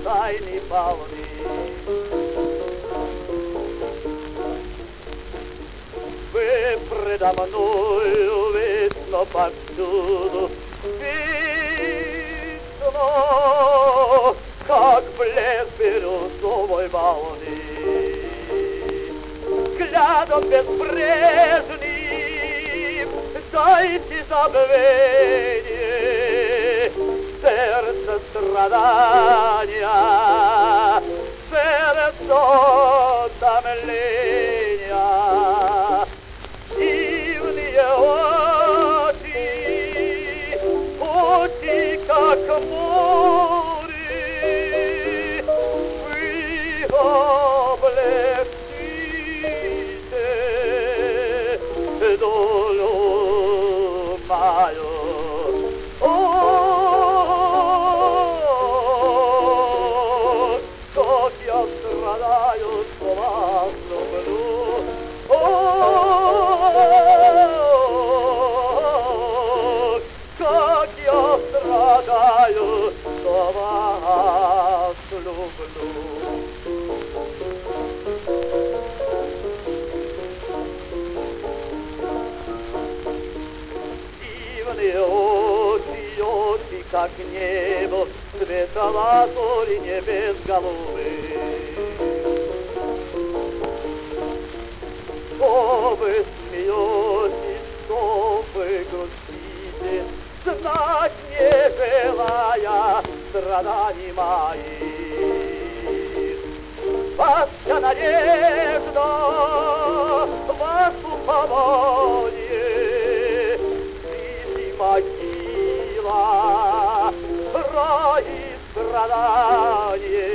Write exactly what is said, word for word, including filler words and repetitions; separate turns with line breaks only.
тайны полны. Вы предо мною видно повсюду, видно, как блеск бирюзовой волны. Взглядом безбрежным дайте забвение, сердце страдания, сердце томления. Дивные очи, очи как море, вы облегчите долю мою. О, как я страдаю, что вас люблю. О, как я страдаю, что вас люблю. Дивные очи, очи, как небо, цвета лазури небес голубых. Что вы смеетесь, что вы грустите, знать не желая страданий моих. Ваша надежда, ваше упование, жизнь могила, рай и страдание.